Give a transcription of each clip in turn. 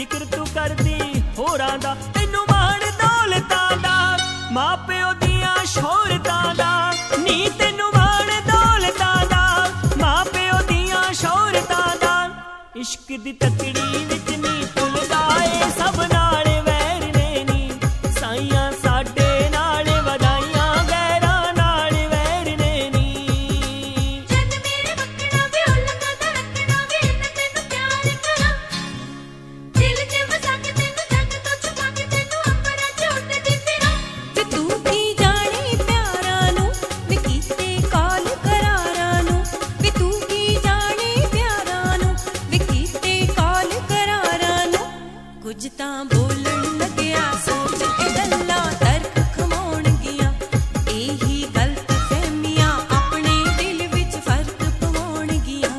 जिक्र तू करदी होरां दा, तैनू माण दौलतां दा, मां प्यो दियां शोहरतां दा, नी तैनू माण दौलतां दा, मां प्यो दियां शोहरतां दा। इश्क दी तकड़ी विच नी भुलदा ए सब नाल वैर ने नी, साइयां साडे नाल वधाइयां गैरां नाल वैर ने नी। जद मेरे मक्कड़ा वे उलंगा धड़कना वे मैं तैनू प्यार करां, दिल च वसा के तैनू जग तो छुपा के तैनू अंबरां च उड़दी फिरां। वे तू की जाने प्यारां नू वे कीते काल करारां नू, वे तू की जाने प्यारां नू वे कीते काल करारां नू। कुछ तां बोलण लग्या सोच के गल्लां तर्क खवाउणगियां, एही गलत फहमियां अपने दिल विच फर्क पवाउणगियां।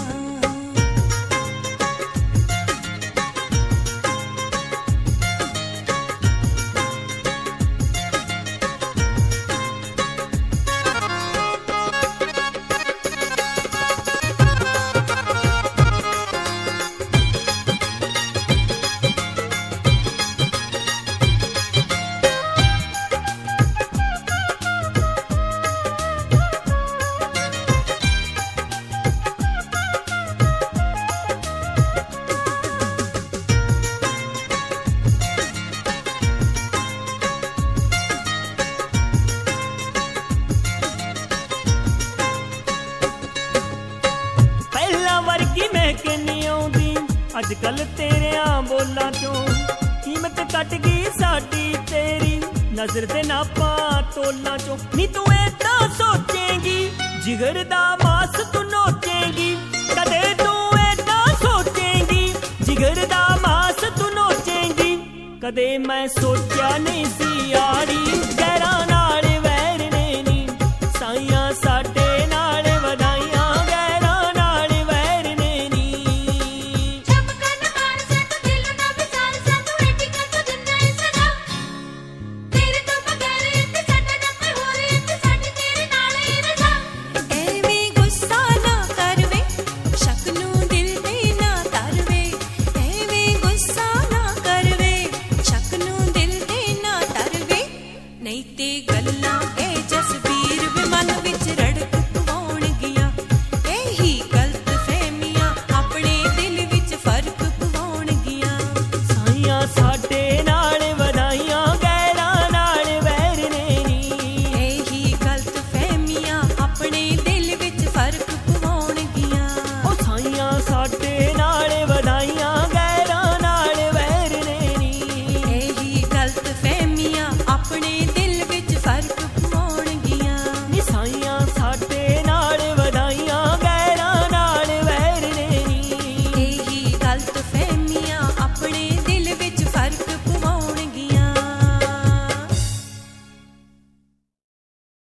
ਪਹਿਲਾਂ ਵਰਗੀ ਮਹਿਕ ਨੀ ਆਉਂਦੀ ਅੱਜ ਕੱਲ ਤੇਰਿਆਂ ਬੋਲਾਂ ਚੋਂ, ਕੀਮਤ ਘਟ ਗਈ ਸਾਡੀ ਤੇਰੀ ਨਜ਼ਰ ਦੇ ਨਾਪਾਂ ਤੋਲਾਂ ਚੋਂ। ਨੀ ਤੂੰ ਏਦਾਂ ਸੋਚੇਂਗੀ ਜਿਗਰ ਦਾ ਮਾਸ ਤੂੰ ਨੋਚੇਂਗੀ, ਕਦੇ ਤੂੰ ਏਦਾਂ ਸੋਚੇਂਗੀ ਜਿਗਰ ਦਾ ਮਾਸ ਤੂੰ ਨੋਚੇਂਗੀ। ਕਦੇ ਮੈਂ ਸੋਚਿਆ ਨਹੀਂ ਸੀ ਯਾਰੀ